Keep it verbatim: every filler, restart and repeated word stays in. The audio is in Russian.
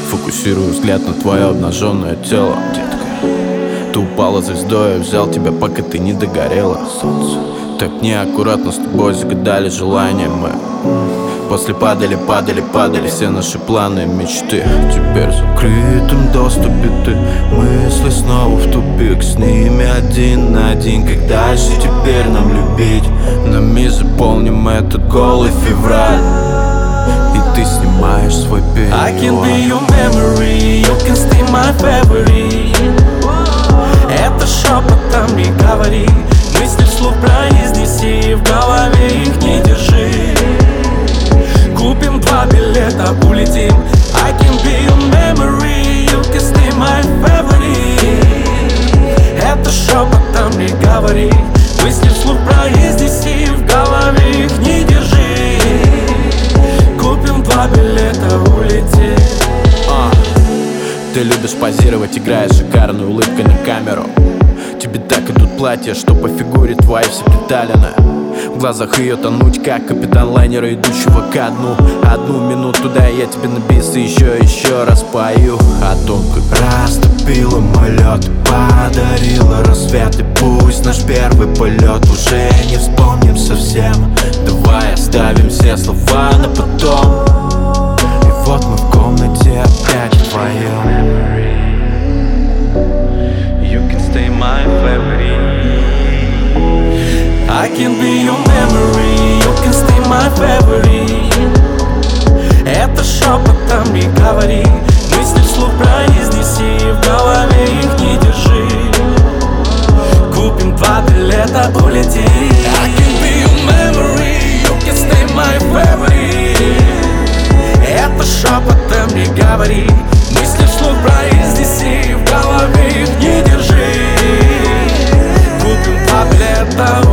Фокусирую взгляд на твое обнаженное тело, детка. Ты упала звездой, я взял тебя, пока ты не догорела. Солнце, так неаккуратно с тобой загадали желания мы. После падали, падали, падали все наши планы и мечты. Теперь в закрытом доступе ты мысли снова в тупик. С ними один на один, как дальше теперь нам любить? Нами заполним этот голый февраль, и ты снимаешь свой перевод. I can be your memory, you can stay my favorite. Это шепотом не говори, мысли вслух произнеси, в голове их не держи. Купим два билета, улетим. I can be your memory, you can stay my favorite. Это шепотом не говори, мысли вслух произнеси, в голове их не держи. Купим два билета, улетим. uh. Ты любишь позировать, играя шикарной улыбкой на камеру. Тебе так идут платья, что по фигуре твоей все приталены. В глазах ее тонуть, как капитан лайнера, идущего ко дну. Одну минуту, да, я тебе на бис и еще, еще раз пою о том, как растопила мой лед, подарила рассвет. И пусть наш первый полет уже не вспомним совсем. Давай оставим все слова на потом. И вот мы в комнате опять вдвоем. You can stay my favorite. I can be your memory, you can stay my favorite. Это шепотом не говори, мысли вслух произнеси, в голове их не держи. Купим два билета, улети. I can be your memory, you can stay my favorite. Это шепотом не говори, мысли вслух произнеси, в голове их не держи. Купим два билета,